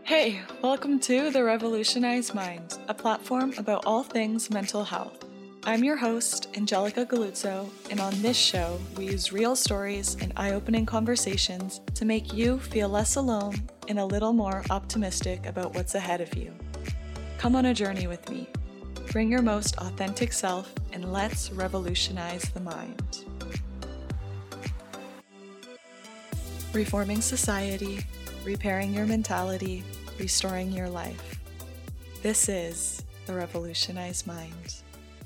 Hey, welcome to The Revolutionized Mind, a platform about all things mental health. I'm your host, Angelica Galuzzo, and on this show, we use real stories and eye-opening conversations to make you feel less alone and a little more optimistic about what's ahead of you. Come on a journey with me. Bring your most authentic self and let's revolutionize the mind. Reforming society, repairing your mentality, restoring your life. This is The Revolutionized Mind.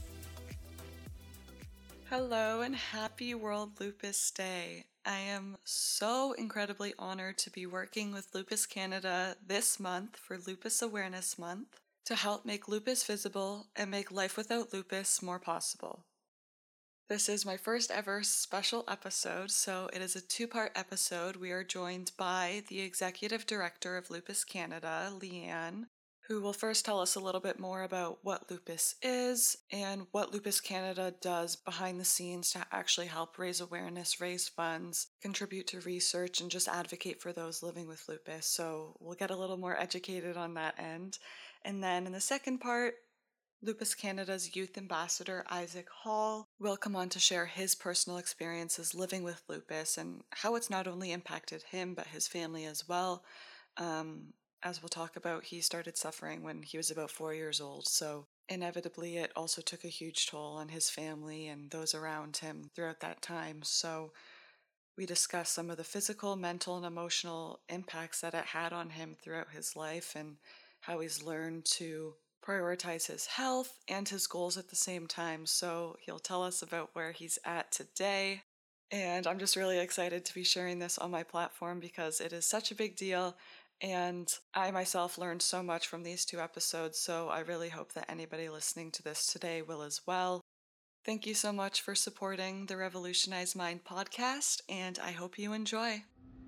Hello and happy World Lupus Day. I am so incredibly honored to be working with Lupus Canada this month for Lupus Awareness Month to help make lupus visible and make life without lupus more possible. This is my first ever special episode, so it is a two-part episode. We are joined by the Executive Director of Lupus Canada, Leanne, who will first tell us a little bit more about what lupus is and what Lupus Canada does behind the scenes to actually help raise awareness, raise funds, contribute to research, and just advocate for those living with lupus. So we'll get a little more educated on that end. And then in the second part, Lupus Canada's youth ambassador, Isaac Hall, will come on to share his personal experiences living with lupus and how it's not only impacted him, but his family as well. As we'll talk about, he started suffering when he was about 4 years old, so inevitably it also took a huge toll on his family and those around him throughout that time. So we discuss some of the physical, mental, and emotional impacts that it had on him throughout his life and how he's learned to prioritize his health and his goals at the same time. So he'll tell us about where he's at today. And I'm just really excited to be sharing this on my platform because it is such a big deal. And I myself learned so much from these two episodes. So I really hope that anybody listening to this today will as well. Thank you so much for supporting the Revolutionized Mind podcast, and I hope you enjoy.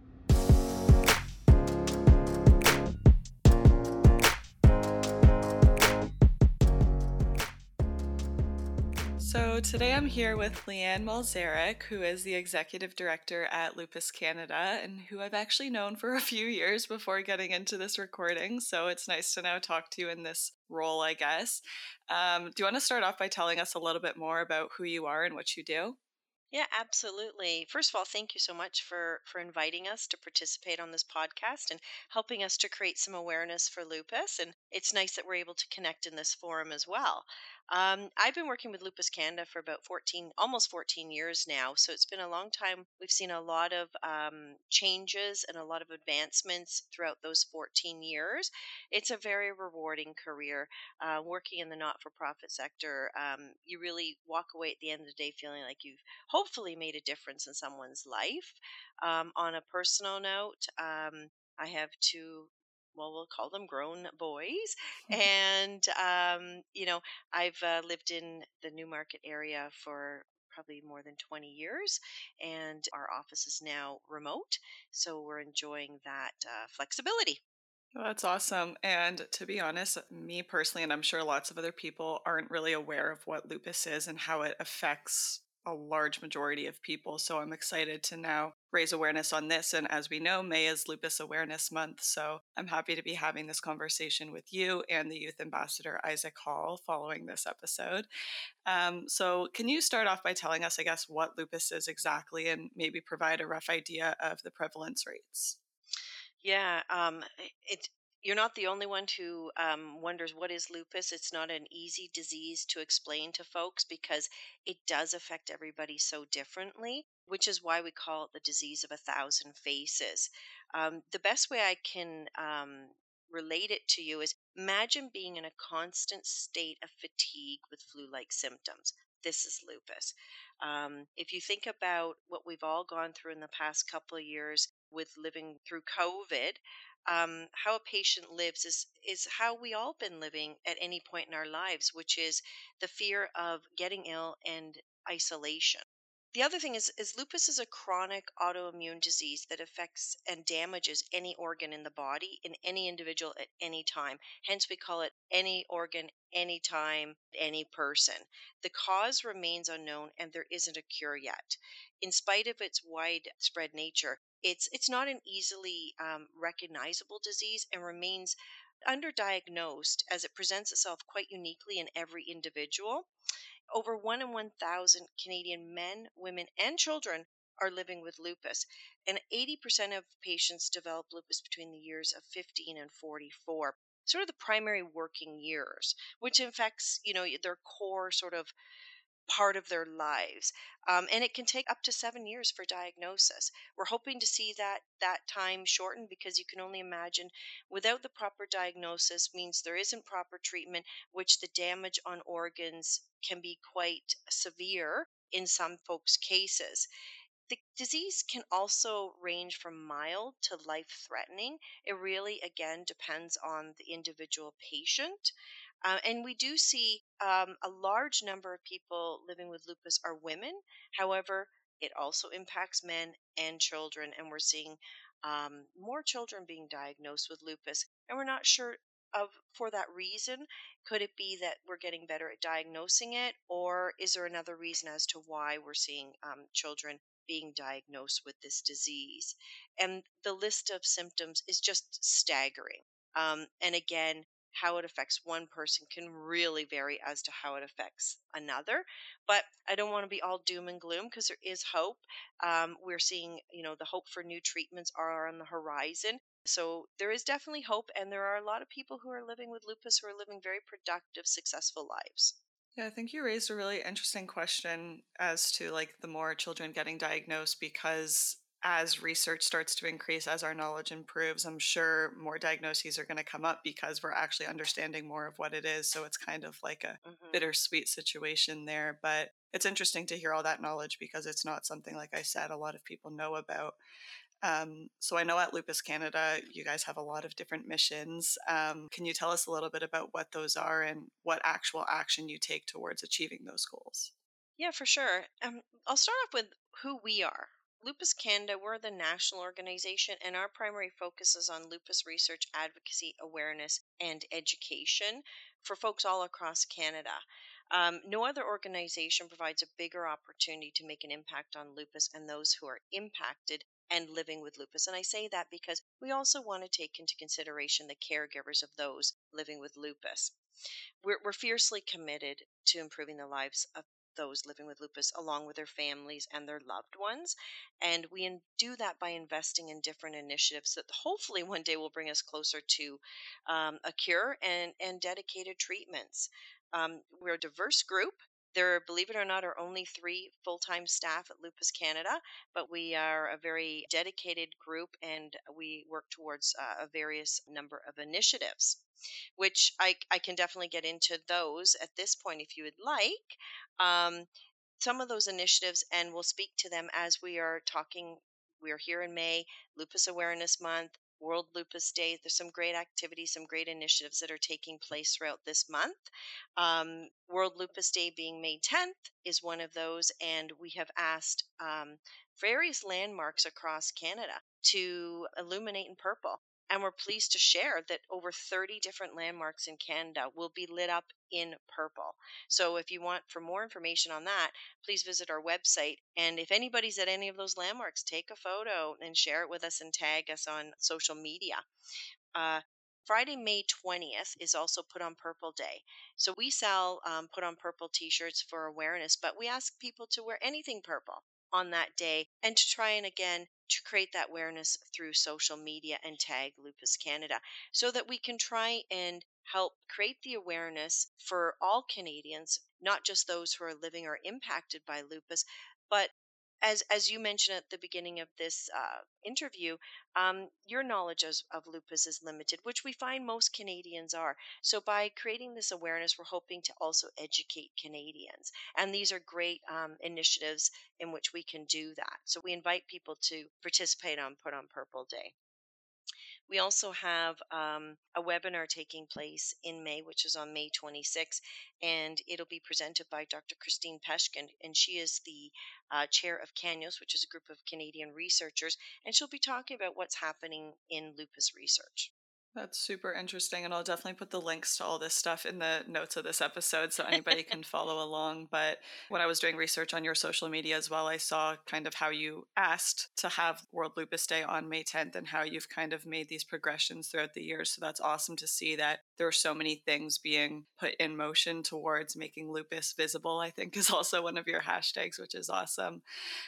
So today I'm here with Leanne Malzarek, who is the Executive Director at Lupus Canada, and who I've actually known for a few years before getting into this recording, so it's nice to now talk to you in this role, I guess. Do you want to start off by telling us a little bit more about who you are and what you do? Yeah, absolutely. First of all, thank you so much for inviting us to participate on this podcast and helping us to create some awareness for lupus. And it's nice that we're able to connect in this forum as well. I've been working with Lupus Canada for about 14, almost 14 years now. So it's been a long time. We've seen a lot of changes and a lot of advancements throughout those 14 years. It's a very rewarding career. Working in the not-for-profit sector, you really walk away at the end of the day feeling like you've hopefully made a difference in someone's life. On a personal note, I have two, well, we'll call them grown boys. And, I've lived in the Newmarket area for probably more than 20 years, and our office is now remote. So we're enjoying that flexibility. Well, that's awesome. And to be honest, me personally, and I'm sure lots of other people aren't really aware of what lupus is and how it affects a large majority of people. So I'm excited to now raise awareness on this. And as we know, May is Lupus Awareness Month. So I'm happy to be having this conversation with you and the Youth Ambassador, Isaac Hall, following this episode. So can you start off by telling us, I guess, what lupus is exactly and maybe provide a rough idea of the prevalence rates? Yeah, you're not the only one who wonders what is lupus. It's not an easy disease to explain to folks because it does affect everybody so differently, which is why we call it the disease of a thousand faces. The best way I can relate it to you is imagine being in a constant state of fatigue with flu-like symptoms. This is lupus. If you think about what we've all gone through in the past couple of years with living through COVID, how a patient lives is how we all been living at any point in our lives, which is the fear of getting ill and isolation. The other thing is lupus is a chronic autoimmune disease that affects and damages any organ in the body in any individual at any time. Hence, we call it any organ, anytime, any person. The cause remains unknown, and there isn't a cure yet. In spite of its widespread nature, it's not an easily recognizable disease and remains underdiagnosed as it presents itself quite uniquely in every individual. Over 1 in 1,000 Canadian men, women, and children are living with lupus, and 80% of patients develop lupus between the years of 15 and 44. Sort of the primary working years, which affects, their core sort of part of their lives. And it can take up to 7 years for diagnosis. We're hoping to see that time shortened because you can only imagine without the proper diagnosis means there isn't proper treatment, which the damage on organs can be quite severe in some folks' cases. The disease can also range from mild to life threatening. It really, again, depends on the individual patient. And we do see a large number of people living with lupus are women. However, it also impacts men and children, and we're seeing more children being diagnosed with lupus. And we're not sure of for that reason. Could it be that we're getting better at diagnosing it, or is there another reason as to why we're seeing children being diagnosed with this disease? And the list of symptoms is just staggering. And again, how it affects one person can really vary as to how it affects another. But I don't want to be all doom and gloom because there is hope. We're seeing, the hope for new treatments are on the horizon. So there is definitely hope, and there are a lot of people who are living with lupus who are living very productive, successful lives. Yeah, I think you raised a really interesting question as to like the more children getting diagnosed because as research starts to increase, as our knowledge improves, I'm sure more diagnoses are going to come up because we're actually understanding more of what it is. So it's kind of like a Hmm. bittersweet situation there. But it's interesting to hear all that knowledge because it's not something, like I said, a lot of people know about. So I know at Lupus Canada, you guys have a lot of different missions. Can you tell us a little bit about what those are and what actual action you take towards achieving those goals? Yeah, for sure. I'll start off with who we are. Lupus Canada, we're the national organization, and our primary focus is on lupus research, advocacy, awareness, and education for folks all across Canada. No other organization provides a bigger opportunity to make an impact on lupus and those who are impacted and living with lupus. And I say that because we also want to take into consideration the caregivers of those living with lupus. We're fiercely committed to improving the lives of those living with lupus along with their families and their loved ones. And do that by investing in different initiatives that hopefully one day will bring us closer to a cure and dedicated treatments. We're a diverse group. There, believe it or not, are only 3 full-time staff at Lupus Canada, but we are a very dedicated group and we work towards a various number of initiatives, which I can definitely get into those at this point if you would like. Um, some of those initiatives, and we'll speak to them as we are talking. We are here in May, Lupus Awareness Month, World Lupus Day. There's some great activities, some great initiatives that are taking place throughout this month. World Lupus Day being May 10th is one of those, and we have asked various landmarks across Canada to illuminate in purple. And we're pleased to share that over 30 different landmarks in Canada will be lit up in purple. So if you want for more information on that, please visit our website. And if anybody's at any of those landmarks, take a photo and share it with us and tag us on social media. Uh, Friday, May 20th is also Put on Purple Day. So we sell Put on Purple t shirts for awareness, but we ask people to wear anything purple on that day and to try and again to create that awareness through social media and tag Lupus Canada so that we can try and help create the awareness for all Canadians, not just those who are living or impacted by lupus, but as you mentioned at the beginning of this interview, your knowledge of lupus is limited, which we find most Canadians are. So, by creating this awareness, we're hoping to also educate Canadians. And these are great initiatives in which we can do that. So, we invite people to participate on Put on Purple Day. We also have a webinar taking place in May, which is on May 26th, and it'll be presented by Dr. Christine Peshkin, and she is the chair of CANYOS, which is a group of Canadian researchers, and she'll be talking about what's happening in lupus research. That's super interesting. And I'll definitely put the links to all this stuff in the notes of this episode so anybody can follow along. But when I was doing research on your social media as well, I saw kind of how you asked to have World Lupus Day on May 10th and how you've kind of made these progressions throughout the years. So that's awesome to see that there are so many things being put in motion towards making lupus visible, I think is also one of your hashtags, which is awesome.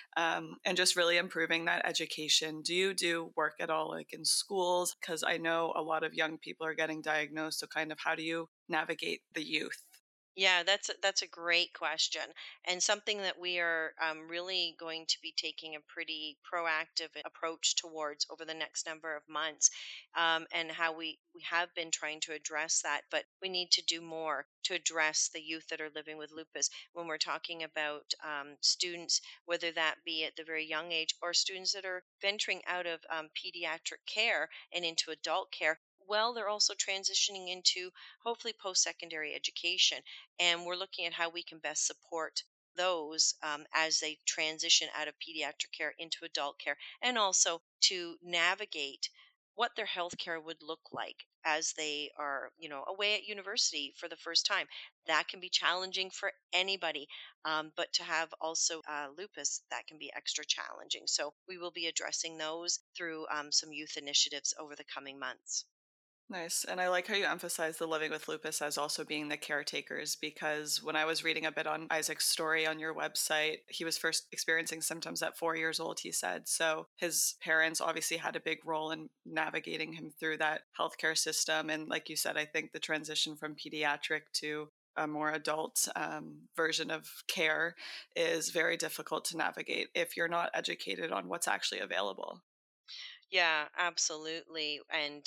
And just really improving that education. Do you do work at all, like in schools? Because I know a lot of young people are getting diagnosed. So, kind of, how do you navigate the youth? Yeah, that's a great question, and something that we are really going to be taking a pretty proactive approach towards over the next number of months, and how we have been trying to address that, but we need to do more to address the youth that are living with lupus. When we're talking about students, whether that be at the very young age or students that are venturing out of pediatric care and into adult care. Well, they're also transitioning into hopefully post secondary education. And we're looking at how we can best support those as they transition out of pediatric care into adult care, and also to navigate what their health care would look like as they are, away at university for the first time. That can be challenging for anybody, but to have also lupus, that can be extra challenging. So we will be addressing those through some youth initiatives over the coming months. Nice. And I like how you emphasize the living with lupus as also being the caretakers, because when I was reading a bit on Isaac's story on your website, he was first experiencing symptoms at 4 years old, he said. So his parents obviously had a big role in navigating him through that healthcare system. And like you said, I think the transition from pediatric to a more adult version of care is very difficult to navigate if you're not educated on what's actually available. Yeah, absolutely. And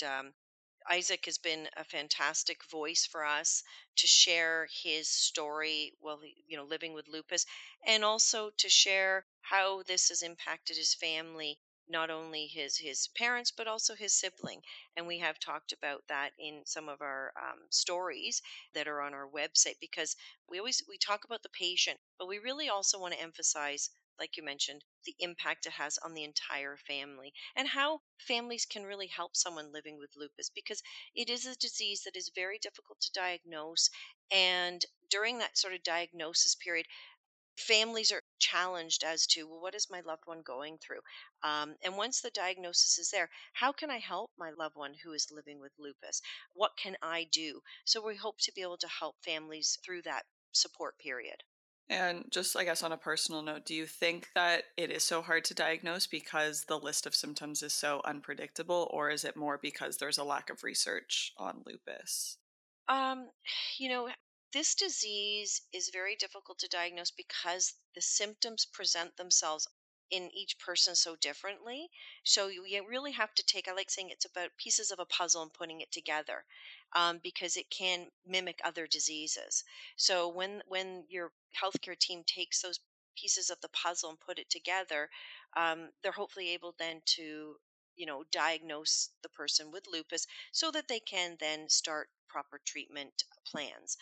Isaac has been a fantastic voice for us to share his story while living with lupus, and also to share how this has impacted his family, not only his parents but also his sibling. And we have talked about that in some of our stories that are on our website, because we talk about the patient, but we really also want to emphasize, like you mentioned, the impact it has on the entire family, and how families can really help someone living with lupus, because it is a disease that is very difficult to diagnose. And during that sort of diagnosis period, families are challenged as to, well, what is my loved one going through? And once the diagnosis is there, how can I help my loved one who is living with lupus? What can I do? So we hope to be able to help families through that support period. And just, I guess, on a personal note, do you think that it is so hard to diagnose because the list of symptoms is so unpredictable, or is it more because there's a lack of research on lupus? Um, you know, this disease is very difficult to diagnose because the symptoms present themselves in each person so differently. So you really have to take, I like saying it's about pieces of a puzzle and putting it together, because it can mimic other diseases. So when your healthcare team takes those pieces of the puzzle and put it together, they're hopefully able then to diagnose the person with lupus so that they can then start proper treatment plans.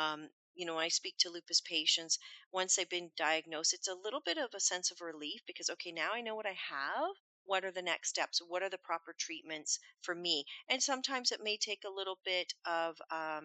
When I speak to lupus patients, once they've been diagnosed, it's a little bit of a sense of relief because, okay, now I know what I have. What are the next steps? What are the proper treatments for me? And sometimes it may take a little bit of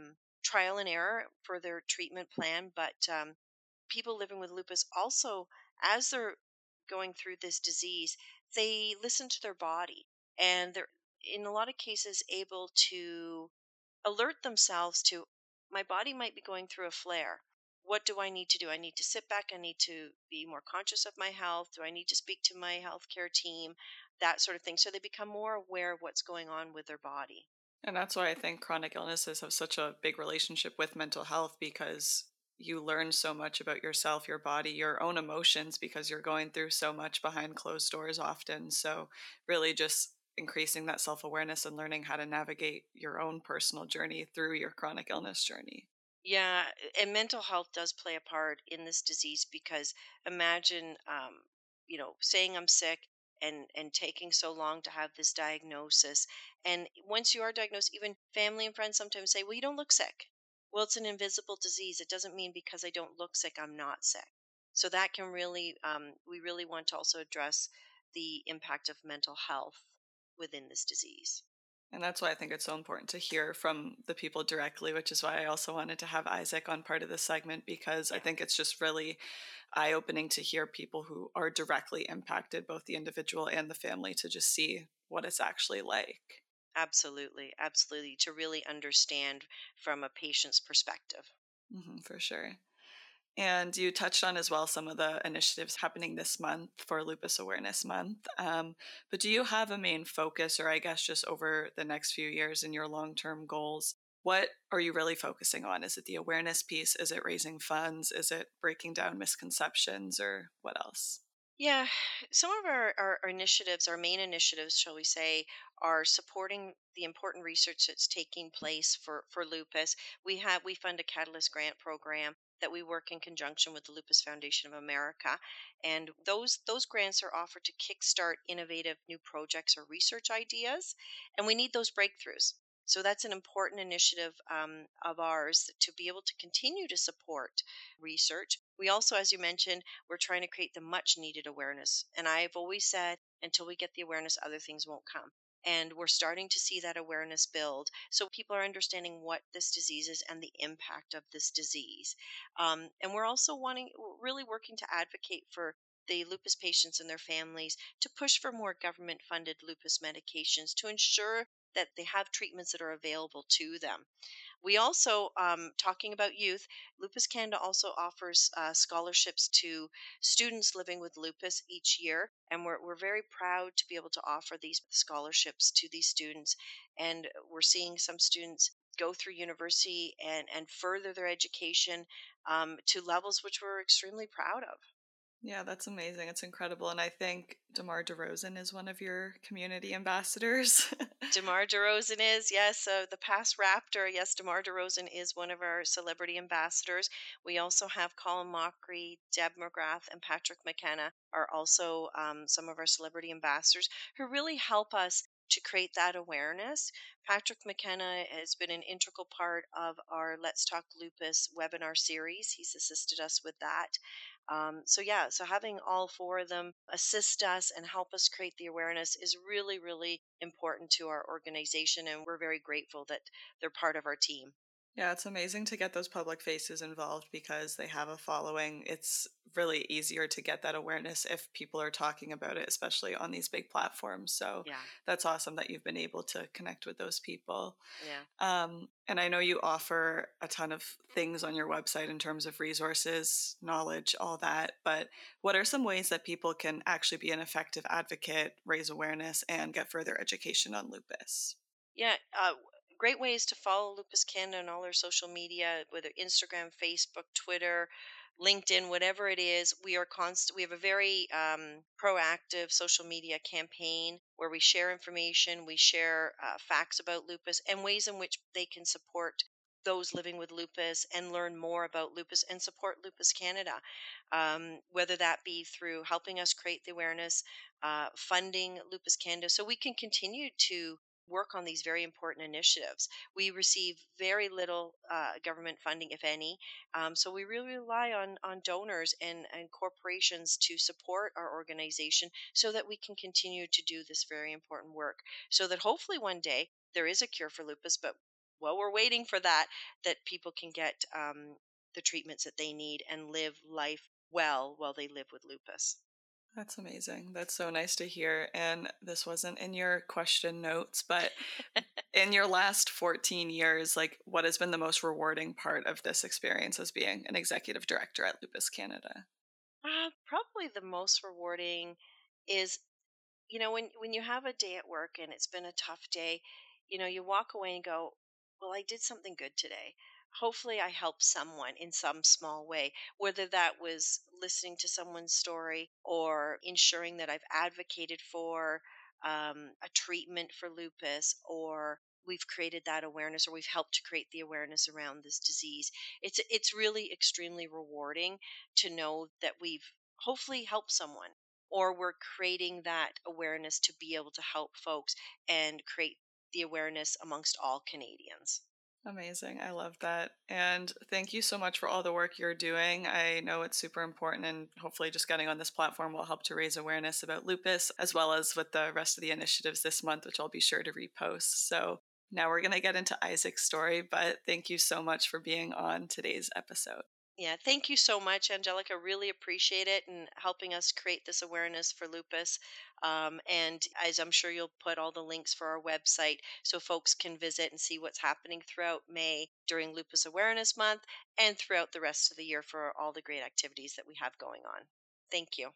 trial and error for their treatment plan, but people living with lupus also, as they're going through this disease, they listen to their body, and they're in a lot of cases able to alert themselves to, my body might be going through a flare. What do I need to do? I need to sit back. I need to be more conscious of my health. Do I need to speak to my healthcare team? That sort of thing. So they become more aware of what's going on with their body. And that's why I think chronic illnesses have such a big relationship with mental health, because you learn so much about yourself, your body, your own emotions, because you're going through so much behind closed doors often. So, really, just increasing that self awareness and learning how to navigate your own personal journey through your chronic illness journey. Yeah, and mental health does play a part in this disease, because imagine, saying I'm sick and taking so long to have this diagnosis. And once you are diagnosed, even family and friends sometimes say, well, you don't look sick. Well, it's an invisible disease. It doesn't mean because I don't look sick, I'm not sick. So that can really, we really want to also address the impact of mental health within this disease. And that's why I think it's so important to hear from the people directly, which is why I also wanted to have Isaac on part of this segment, because I Yeah, think it's just really eye opening to hear people who are directly impacted, both the individual and the family, to just see what it's actually like. absolutely. Absolutely. To really understand from a patient's perspective. For sure. And you touched on as well some of the initiatives happening this month for Lupus Awareness Month. But do you have a main focus, or I guess just over the next few years in your long term goals? What are you really focusing on? Is it the awareness piece? Is it raising funds? Is it breaking down misconceptions, or what else? Yeah, some of our initiatives, our main initiatives, shall we say, are supporting the important research that's taking place for lupus. We fund a Catalyst grant program that we work in conjunction with the Lupus Foundation of America, and those grants are offered to kickstart innovative new projects or research ideas, and we need those breakthroughs. So that's an important initiative of ours to be able to continue to support research. We also, as you mentioned, we're trying to create the much needed awareness. And I've always said, until we get the awareness, other things won't come. And we're starting to see that awareness build. So people are understanding what this disease is and the impact of this disease. And we're also really working to advocate for the lupus patients and their families to push for more government funded lupus medications to ensure that they have treatments that are available to them. We also, talking about youth, Lupus Canada also offers scholarships to students living with lupus each year. And we're very proud to be able to offer these scholarships to these students. And we're seeing some students go through university and further their education to levels which we're extremely proud of. Yeah, that's amazing. It's incredible. And I think DeMar DeRozan is one of your community ambassadors. DeMar DeRozan is, yes, the past Raptor. Yes, DeMar DeRozan is one of our celebrity ambassadors. We also have Colin Mockery, Deb McGrath, and Patrick McKenna are also some of our celebrity ambassadors who really help us to create that awareness. Patrick McKenna has been an integral part of our Let's Talk Lupus webinar series. He's assisted us with that. So having all four of them assist us and help us create the awareness is really, really important to our organization, and we're very grateful that they're part of our team. Yeah, it's amazing to get those public faces involved because they have a following. It's really easier to get that awareness if people are talking about it, especially on these big platforms. So Yeah, that's awesome that you've been able to connect with those people. yeah. And I know you offer a ton of things on your website in terms of resources, knowledge, all that. But what are some ways that people can actually be an effective advocate, raise awareness, and get further education on lupus? Yeah, great ways to follow Lupus Canada on all our social media, whether Instagram, Facebook, Twitter, LinkedIn, whatever it is. We are constant. We have a very proactive social media campaign where we share information, we share facts about lupus, and ways in which they can support those living with lupus and learn more about lupus and support Lupus Canada, whether that be through helping us create the awareness, funding Lupus Canada, so we can continue to work on these very important initiatives. We receive very little government funding, if any, so we really rely on donors and corporations to support our organization so that we can continue to do this very important work. So that hopefully one day there is a cure for lupus, but while we're waiting for that, that people can get the treatments that they need and live life well while they live with lupus. That's amazing. That's so nice to hear. And this wasn't in your question notes, but in your last 14 years, like what has been the most rewarding part of this experience as being an executive director at Lupus Canada? Probably the most rewarding is, when you have a day at work and it's been a tough day, you walk away and go, well, I did something good today. Hopefully I helped someone in some small way, whether that was listening to someone's story or ensuring that I've advocated for a treatment for lupus, or we've created that awareness, or we've helped to create the awareness around this disease. It's really extremely rewarding to know that we've hopefully helped someone, or we're creating that awareness to be able to help folks and create the awareness amongst all Canadians. Amazing. I love that. And thank you so much for all the work you're doing. I know it's super important, and hopefully, just getting on this platform will help to raise awareness about lupus, as well as with the rest of the initiatives this month, which I'll be sure to repost. So now we're going to get into Isaac's story, but thank you so much for being on today's episode. Yeah, thank you so much, Angelica. Really appreciate it and helping us create this awareness for lupus. And as I'm sure you'll put all the links for our website so folks can visit and see what's happening throughout May during Lupus Awareness Month and throughout the rest of the year for all the great activities that we have going on. Thank you.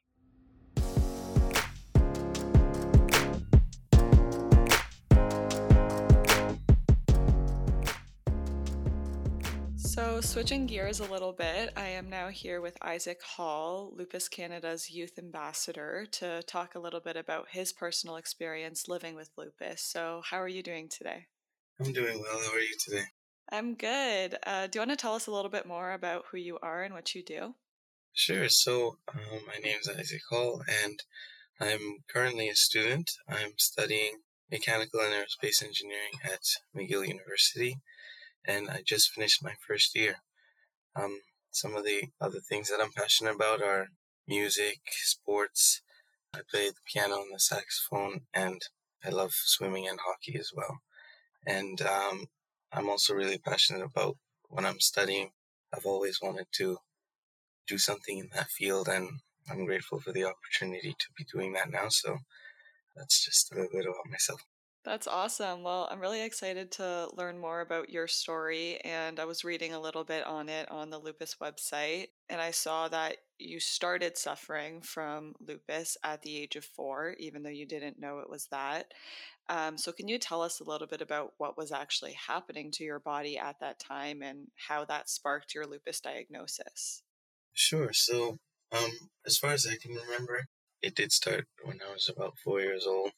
So, switching gears a little bit, I am now here with Isaac Hall, Lupus Canada's youth ambassador, to talk a little bit about his personal experience living with lupus. So, how are you doing today? I'm doing well. How are you today? I'm good. Do you want to tell us a little bit more about who you are and what you do? Sure. So, my name is Isaac Hall, and I'm currently a student. I'm studying mechanical and aerospace engineering at McGill University, and I just finished my first year. Some of the other things that I'm passionate about are music, sports. I play the piano and the saxophone, and I love swimming and hockey as well. And I'm also really passionate about what I'm studying. I've always wanted to do something in that field, and I'm grateful for the opportunity to be doing that now. So that's just a little bit about myself. That's awesome. Well, I'm really excited to learn more about your story. And I was reading a little bit on it on the lupus website. And I saw that you started suffering from lupus at the age of 4, even though you didn't know it was that. So, can you tell us a little bit about what was actually happening to your body at that time and how that sparked your lupus diagnosis? Sure. So, as far as I can remember, it did start when I was about 4 years old.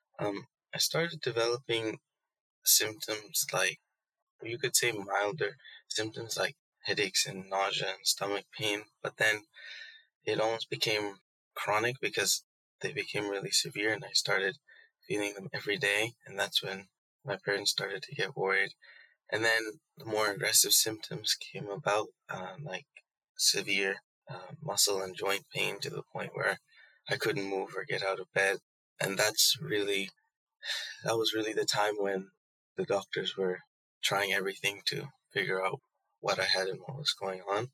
I started developing symptoms like, you could say milder symptoms like headaches and nausea and stomach pain, but then it almost became chronic because they became really severe and I started feeling them every day. And that's when my parents started to get worried. And then the more aggressive symptoms came about, like severe muscle and joint pain to the point where I couldn't move or get out of bed. And that was really the time when the doctors were trying everything to figure out what I had and what was going on.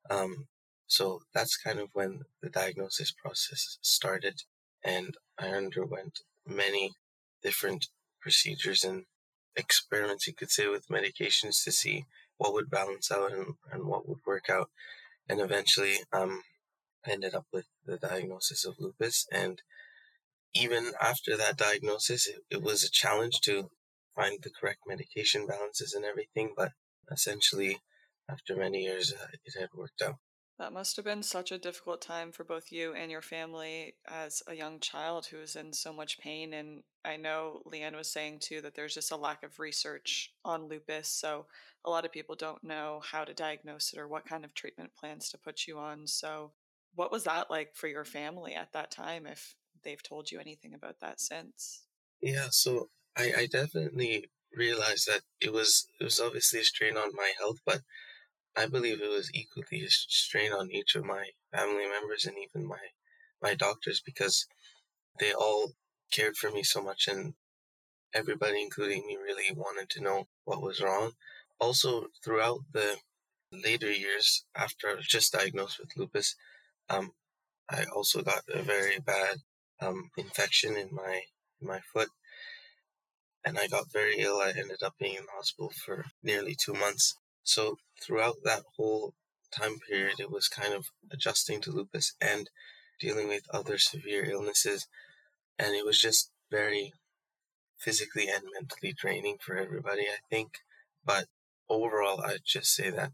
So that's kind of when the diagnosis process started, and I underwent many different procedures and experiments, you could say, with medications to see what would balance out and what would work out. And eventually, I ended up with the diagnosis of lupus. And even after that diagnosis, it was a challenge to find the correct medication balances and everything. But essentially, after many years, it had worked out. That must have been such a difficult time for both you and your family as a young child who was in so much pain. And I know Leanne was saying too that there's just a lack of research on lupus. So a lot of people don't know how to diagnose it or what kind of treatment plans to put you on. So, what was that like for your family at that time, if they've told you anything about that since? Yeah, so I definitely realized that it was obviously a strain on my health, but I believe it was equally a strain on each of my family members and even my doctors, because they all cared for me so much, and everybody, including me, really wanted to know what was wrong. Also, throughout the later years after I was just diagnosed with lupus, um, I also got a very bad infection in my foot, and I got very ill. I ended up being in the hospital for nearly 2 months. So throughout that whole time period, it was kind of adjusting to lupus and dealing with other severe illnesses, and it was just very physically and mentally draining for everybody, I think. But overall, I'd just say that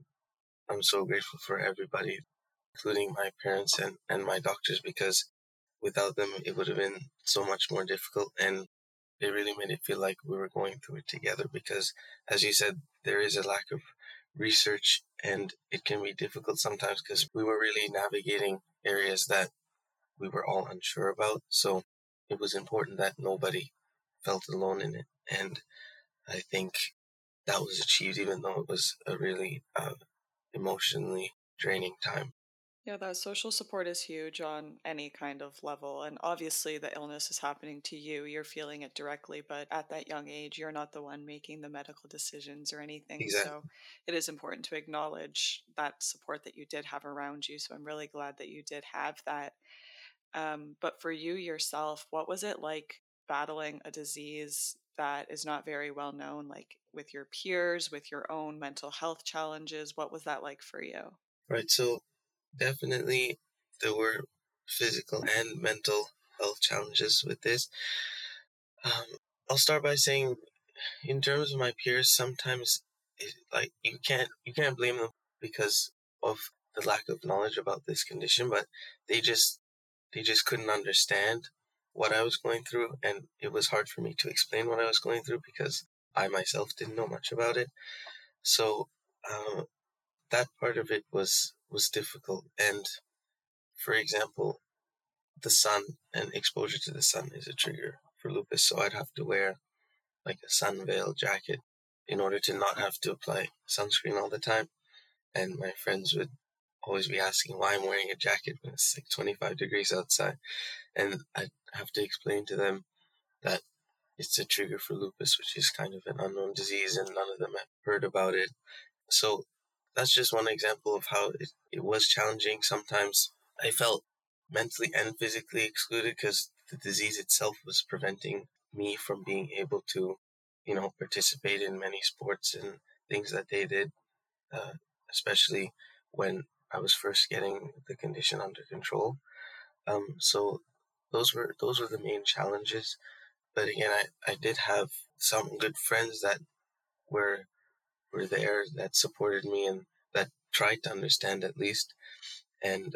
I'm so grateful for everybody, including my parents and my doctors, because without them, it would have been so much more difficult, and it really made it feel like we were going through it together because, as you said, there is a lack of research and it can be difficult sometimes because we were really navigating areas that we were all unsure about. So it was important that nobody felt alone in it. And I think that was achieved, even though it was a really emotionally draining time. Yeah, that social support is huge on any kind of level. And obviously, the illness is happening to you. You're feeling it directly, but at that young age, you're not the one making the medical decisions or anything. So Exactly. it is important to acknowledge that support that you did have around you. So I'm really glad that you did have that. But for you yourself, what was it like battling a disease that is not very well known, like with your peers, with your own mental health challenges? What was that like for you? Right. So definitely there were physical and mental health challenges with this. Um, I'll start by saying, in terms of my peers, sometimes like you can't blame them because of the lack of knowledge about this condition, but they just they just couldn't understand what I was going through, and it was hard for me to explain what I was going through because I myself didn't know much about it. So uh, that part of it was difficult. And for example, the sun and exposure to the sun is a trigger for lupus, so I'd have to wear like a sun veil jacket in order to not have to apply sunscreen all the time. And my friends would always be asking why I'm wearing a jacket when it's like 25 degrees outside. And I'd have to explain to them that it's a trigger for lupus, which is kind of an unknown disease, and none of them have heard about it. So that's just one example of how it was challenging. Sometimes I felt mentally and physically excluded because the disease itself was preventing me from being able to, participate in many sports and things that they did, uh, especially when I was first getting the condition under control. So those were the main challenges. But again, I did have some good friends that were were there that supported me and that tried to understand at least. And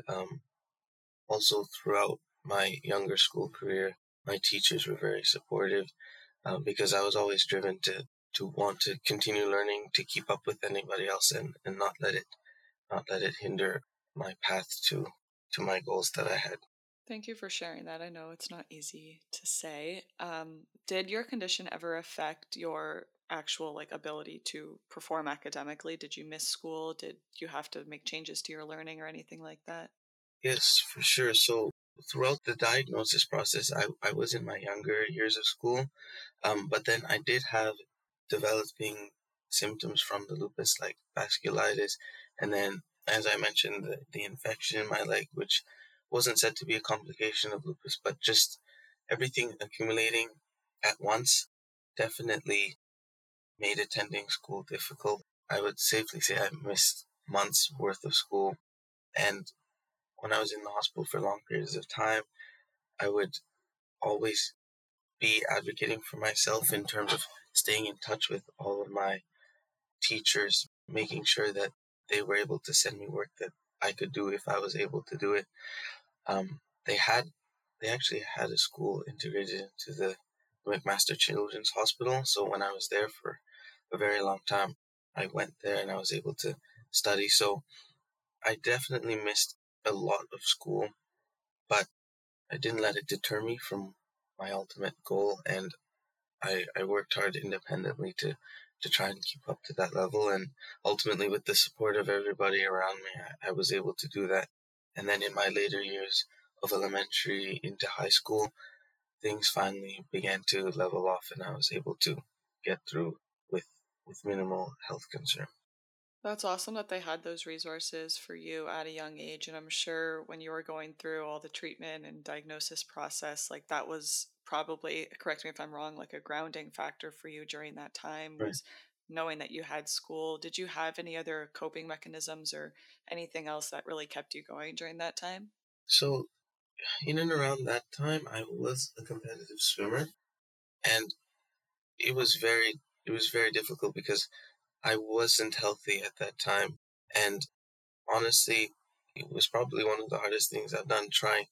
also throughout my younger school career, my teachers were very supportive because I was always driven to want to continue learning, to keep up with anybody else, and not let it hinder my path to my goals that I had. Thank you for sharing that. I know it's not easy to say. Did your condition ever affect your actual ability to perform academically? Did you miss school? Did you have to make changes to your learning or anything like that? Yes, for sure. So throughout the diagnosis process, I was in my younger years of school, but then I did have developing symptoms from the lupus, like vasculitis, and then, as I mentioned, the infection in my leg, which wasn't said to be a complication of lupus, but just everything accumulating at once definitely made attending school difficult. I would safely say I missed months worth of school, and when I was in the hospital for long periods of time, I would always be advocating for myself in terms of staying in touch with all of my teachers, making sure that they were able to send me work that I could do if I was able to do it. Um, they had, they actually had a school integrated into the McMaster Children's Hospital. So when I was there for a very long time, I went there and I was able to study. So I definitely missed a lot of school, but I didn't let it deter me from my ultimate goal, and I worked hard independently to try and keep up to that level. And ultimately, with the support of everybody around me, I was able to do that. And then in my later years of elementary into high school, things finally began to level off, and I was able to get through with minimal health concern. That's awesome that they had those resources for you at a young age. And I'm sure when you were going through all the treatment and diagnosis process, like that was probably, correct me if I'm wrong, like a grounding factor for you during that time Right. was knowing that you had school. Did you have any other coping mechanisms or anything else that really kept you going during that time? So in and around that time, I was a competitive swimmer, and it was very it was very difficult because I wasn't healthy at that time. And honestly, it was probably one of the hardest things I've done, trying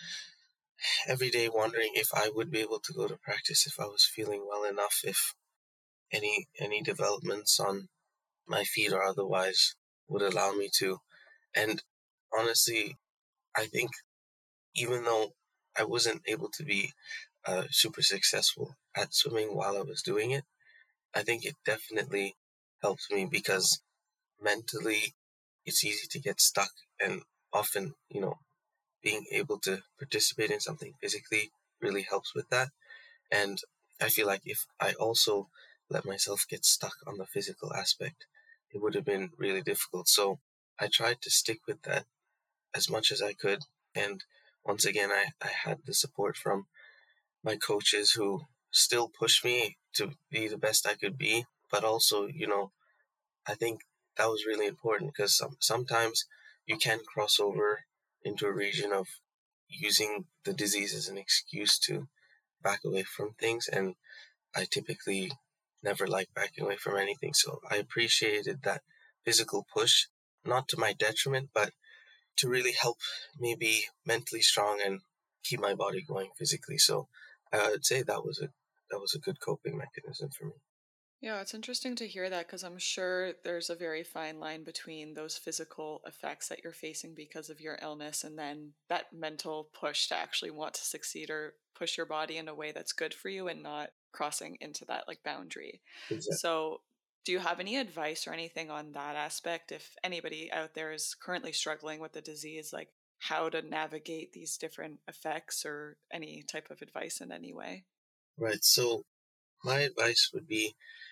every day, wondering if I would be able to go to practice, if I was feeling well enough, if any developments on my feet or otherwise would allow me to. And honestly, I think even though I wasn't able to be super successful at swimming while I was doing it, I think it definitely helped me because mentally it's easy to get stuck, and often, being able to participate in something physically really helps with that. And I feel like if I also let myself get stuck on the physical aspect, it would have been really difficult. So I tried to stick with that as much as I could. And once again, I had the support from my coaches who still pushed me to be the best I could be. But also, I think that was really important because sometimes you can cross over into a region of using the disease as an excuse to back away from things. And I typically never like backing away from anything. So I appreciated that physical push, not to my detriment, but to really help me be mentally strong and keep my body going physically. So I would say that was a good coping mechanism for me. Yeah, it's interesting to hear that because I'm sure there's a very fine line between those physical effects that you're facing because of your illness and then that mental push to actually want to succeed or push your body in a way that's good for you and not crossing into that like boundary. Exactly. So, do you have any advice or anything on that aspect if anybody out there is currently struggling with the disease, like how to navigate these different effects or any type of advice in any way? Right. So my advice would be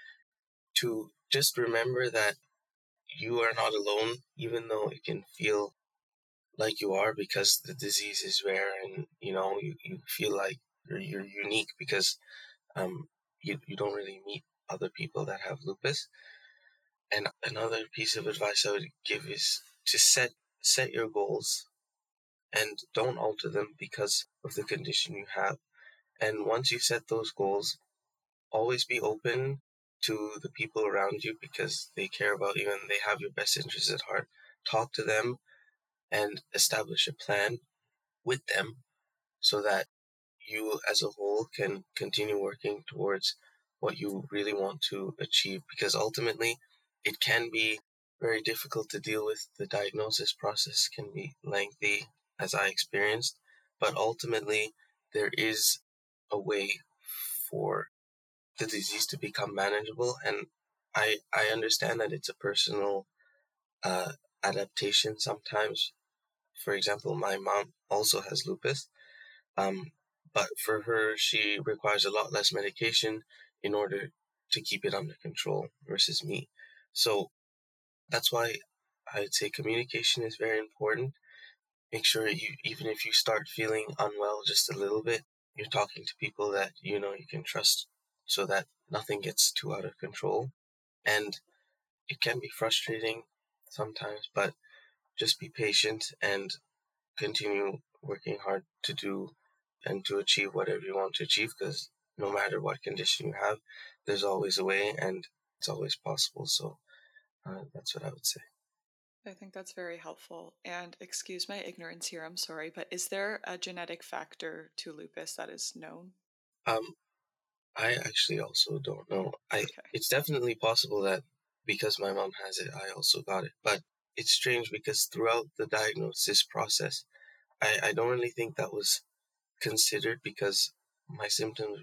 to just remember that you are not alone, even though it can feel like you are because the disease is rare, and you feel like you're unique because you don't really meet other people that have lupus. And another piece of advice I would give is to set your goals and don't alter them because of the condition you have. And once you set those goals, always be open to the people around you because they care about you and they have your best interests at heart. Talk to them and establish a plan with them so that you as a whole can continue working towards what you really want to achieve, because ultimately it can be very difficult to deal with. The diagnosis process can be lengthy, as I experienced, but ultimately there is a way for the disease to become manageable. And I understand that it's a personal uh, adaptation sometimes. For example, my mom also has lupus, um, but for her, she requires a lot less medication in order to keep it under control versus me. So that's why I'd say communication is very important. Make sure even if you start feeling unwell just a little bit, you're talking to people that you can trust so that nothing gets too out of control. And it can be frustrating sometimes, but just be patient and continue working hard to do and to achieve whatever you want to achieve, because no matter what condition you have, there's always a way and it's always possible. So that's what I would say. I think that's very helpful. And excuse my ignorance here, I'm sorry, but is there a genetic factor to lupus that is known? Um, I actually also don't know. Okay. It's definitely possible that because my mom has it, I also got it. But it's strange because throughout the diagnosis process, I don't really think that was considered because my symptoms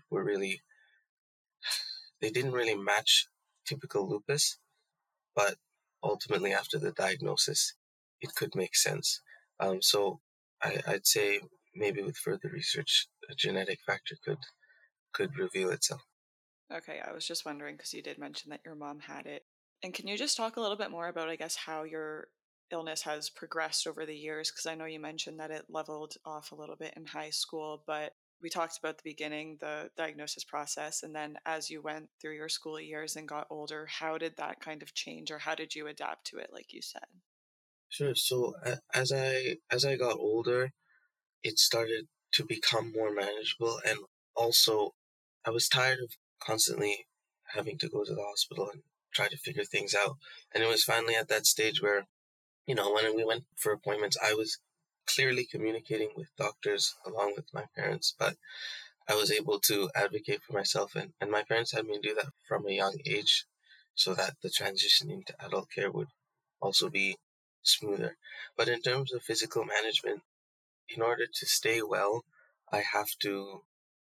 they didn't really match typical lupus. But ultimately, after the diagnosis, it could make sense. So I'd say maybe with further research, a genetic factor could reveal itself. Okay, I was just wondering because you did mention that your mom had it. And can you just talk a little bit more about, I guess, how your illness has progressed over the years? Because I know you mentioned that it leveled off a little bit in high school, but we talked about the beginning, the diagnosis process, and then as you went through your school years and got older, how did that kind of change or how did you adapt to it, like you said? Sure. So as I got older, it started to become more manageable, and also I was tired of constantly having to go to the hospital and try to figure things out. And it was finally at that stage where when we went for appointments, I was clearly communicating with doctors along with my parents, but I was able to advocate for myself, and my parents had me do that from a young age so that the transition into adult care would also be smoother. But in terms of physical management, in order to stay well, I have to,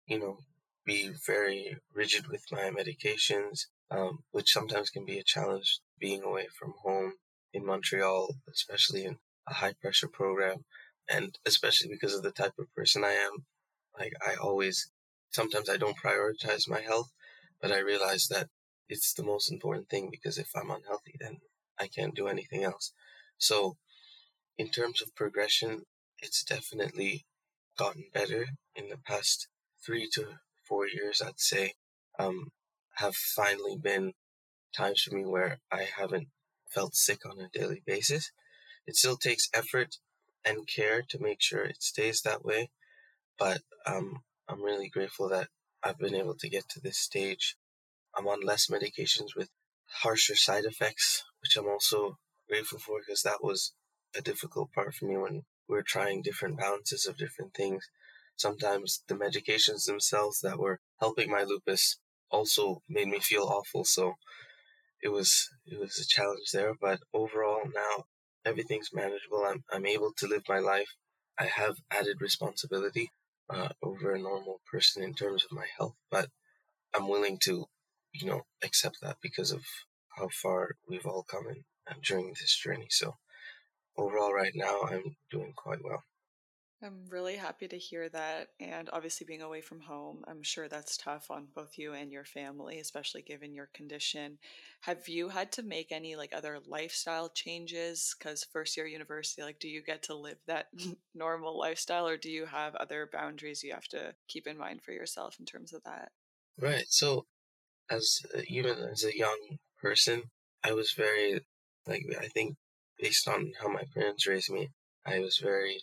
be very rigid with my medications, which sometimes can be a challenge being away from home in Montreal, especially in a high pressure program. And especially because of the type of person I am, like sometimes I don't prioritize my health, but I realize that it's the most important thing because if I'm unhealthy, then I can't do anything else. So in terms of progression, it's definitely gotten better in the past 3 to 4 years, I'd say. Have finally been times for me where I haven't felt sick on a daily basis. It still takes effort and care to make sure it stays that way, but I'm really grateful that I've been able to get to this stage. I'm on less medications with harsher side effects, which I'm also grateful for because that was a difficult part for me when we were trying different balances of different things. Sometimes the medications themselves that were helping my lupus also made me feel awful, so it was a challenge there. But overall now everything's manageable. I'm able to live my life. I have added responsibility over a normal person in terms of my health, but I'm willing to, accept that because of how far we've all come in during this journey. So overall, right now, I'm doing quite well. I'm really happy to hear that. And obviously, being away from home, I'm sure that's tough on both you and your family, especially given your condition. Have you had to make any like other lifestyle changes? Because first year university, like, do you get to live that normal lifestyle, or do you have other boundaries you have to keep in mind for yourself in terms of that? Right. So even as a young person, I was very I think based on how my parents raised me, I was very,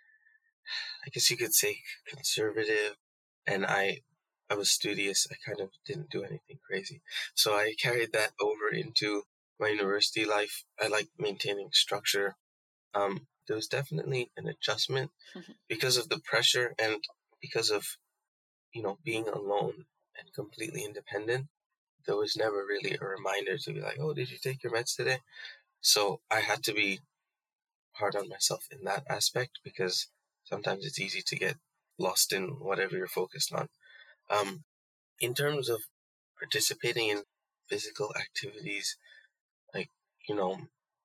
I guess you could say, conservative, and I was studious. I kind of didn't do anything crazy. So I carried that over into my university life. I like maintaining structure. There was definitely an adjustment because of the pressure and because of, being alone and completely independent. There was never really a reminder to be like, oh, did you take your meds today? So I had to be hard on myself in that aspect because sometimes it's easy to get lost in whatever you're focused on. Um, in terms of participating in physical activities, like, you know,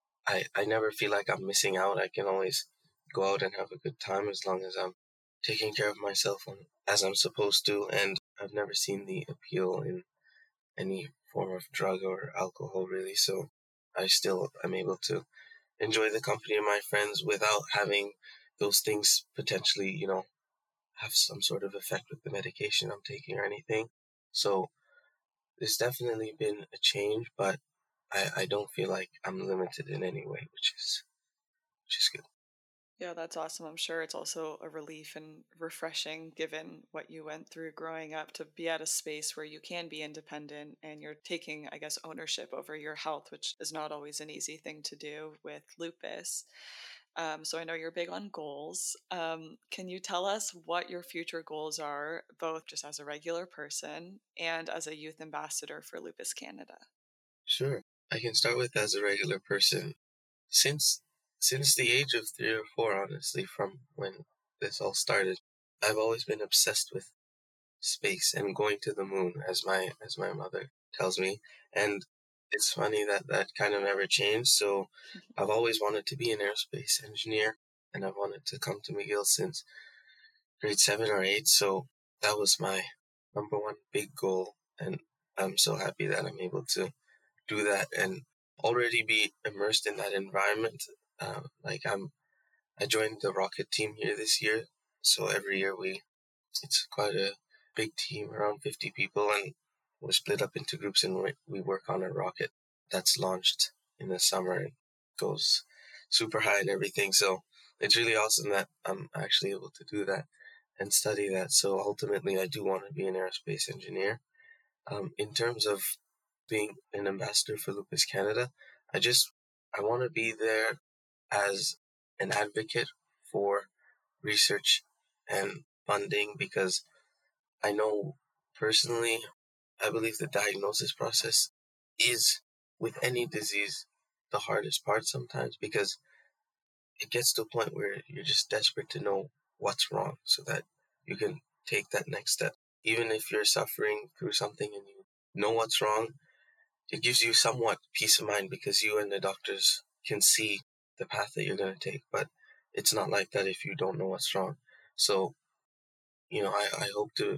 I never feel like I'm missing out. I can always go out and have a good time as long as I'm taking care of myself as I'm supposed to. And I've never seen the appeal in any form of drug or alcohol, really. So I still am able to enjoy the company of my friends without having those things potentially, have some sort of effect with the medication I'm taking or anything. So there's definitely been a change, but I don't feel like I'm limited in any way, which is good. Yeah, that's awesome. I'm sure it's also a relief and refreshing given what you went through growing up to be at a space where you can be independent and you're taking, I guess, ownership over your health, which is not always an easy thing to do with lupus. So I know you're big on goals. Can you tell us what your future goals are, both just as a regular person and as a youth ambassador for Lupus Canada? Sure. I can start with as a regular person. Since since the age of 3 or 4, honestly, from when this all started, I've always been obsessed with space and going to the moon, as my mother tells me. And it's funny that that kind of never changed. So I've always wanted to be an aerospace engineer, and I've wanted to come to McGill since grade 7 or 8. So that was my number one big goal, and I'm so happy that I'm able to do that and already be immersed in that environment. I joined the rocket team here this year, so every year it's quite a big team, around 50 people, and we're split up into groups and we work on a rocket that's launched in the summer and goes super high and everything. So it's really awesome that I'm actually able to do that and study that. So ultimately, I do want to be an aerospace engineer. In terms of being an ambassador for Lupus Canada, I want to be there as an advocate for research and funding because I know personally, I believe the diagnosis process is, with any disease, the hardest part sometimes because it gets to a point where you're just desperate to know what's wrong so that you can take that next step. Even if you're suffering through something and you know what's wrong, it gives you somewhat peace of mind because you and the doctors can see the path that you're going to take. But it's not like that if you don't know what's wrong. So, I hope to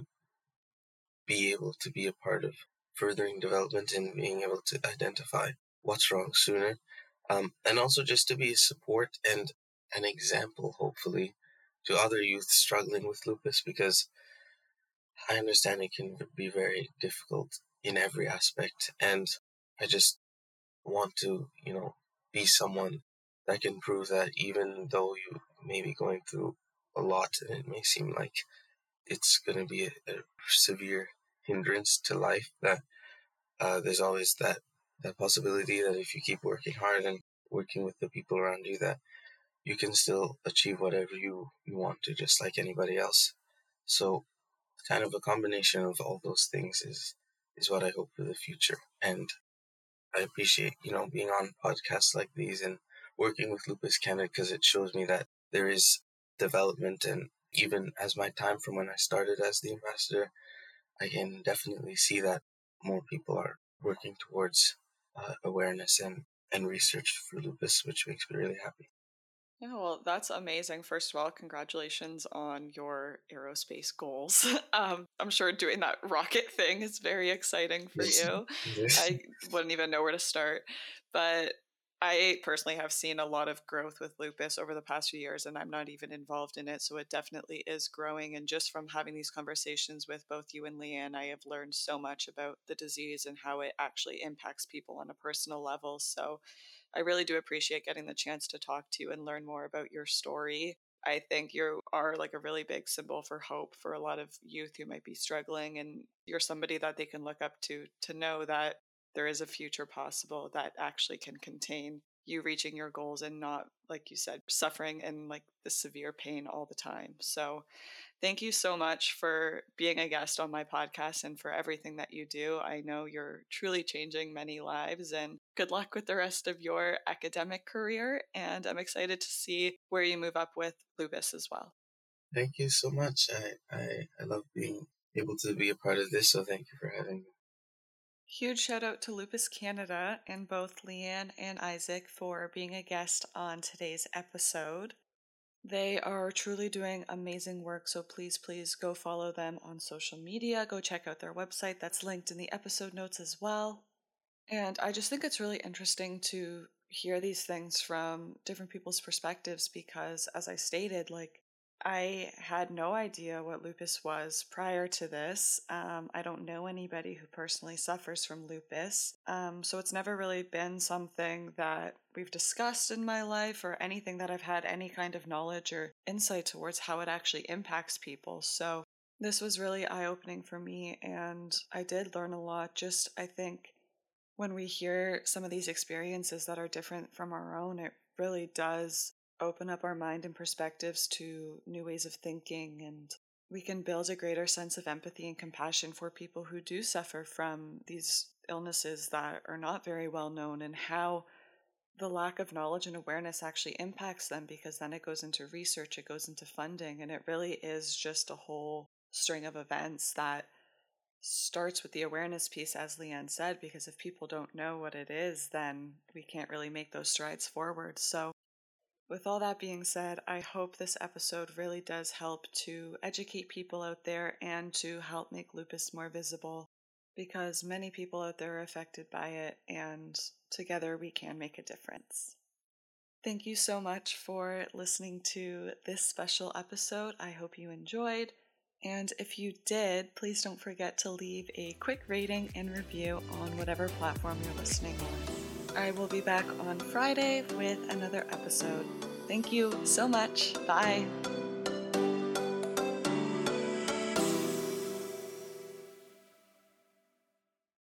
be able to be a part of furthering development and being able to identify what's wrong sooner. And also just to be a support and an example, hopefully, to other youth struggling with lupus, because I understand it can be very difficult in every aspect. And I just want to, be someone that can prove that even though you may be going through a lot and it may seem like it's going to be a severe hindrance to life, that there's always that possibility that if you keep working hard and working with the people around you, that you can still achieve whatever you want to, just like anybody else. So kind of a combination of all those things is what I hope for the future. And I appreciate, being on podcasts like these and working with Lupus Canada, because it shows me that there is development. And even as my time from when I started as the ambassador, I can definitely see that more people are working towards awareness and research for lupus, which makes me really happy. Yeah, well, that's amazing. First of all, congratulations on your aerospace goals. I'm sure doing that rocket thing is very exciting for you. Yes. I wouldn't even know where to start. But I personally have seen a lot of growth with lupus over the past few years, and I'm not even involved in it. So it definitely is growing. And just from having these conversations with both you and Leanne, I have learned so much about the disease and how it actually impacts people on a personal level. So I really do appreciate getting the chance to talk to you and learn more about your story. I think you are like a really big symbol for hope for a lot of youth who might be struggling, and you're somebody that they can look up to know that there is a future possible that actually can contain you reaching your goals and not, like you said, suffering and like the severe pain all the time. So thank you so much for being a guest on my podcast and for everything that you do. I know you're truly changing many lives, and good luck with the rest of your academic career. And I'm excited to see where you move up with lupus as well. Thank you so much. I love being able to be a part of this, so thank you for having me. Huge shout out to Lupus Canada and both Leanne and Isaac for being a guest on today's episode. They are truly doing amazing work, so please go follow them on social media. Go check out their website. That's linked in the episode notes as well. And I just think it's really interesting to hear these things from different people's perspectives because, as I stated, like, I had no idea what lupus was prior to this. I don't know anybody who personally suffers from lupus. So it's never really been something that we've discussed in my life or anything that I've had any kind of knowledge or insight towards how it actually impacts people. So this was really eye-opening for me, and I did learn a lot. Just, I think, when we hear some of these experiences that are different from our own, it really does open up our mind and perspectives to new ways of thinking, and we can build a greater sense of empathy and compassion for people who do suffer from these illnesses that are not very well known, and how the lack of knowledge and awareness actually impacts them, because then it goes into research, it goes into funding, and it really is just a whole string of events that starts with the awareness piece, as Leanne said, because if people don't know what it is, then we can't really make those strides forward. So with all that being said, I hope this episode really does help to educate people out there and to help make lupus more visible, because many people out there are affected by it, and together we can make a difference. Thank you so much for listening to this special episode. I hope you enjoyed. And if you did, please don't forget to leave a quick rating and review on whatever platform you're listening on. I will be back on Friday with another episode. Thank you so much. Bye.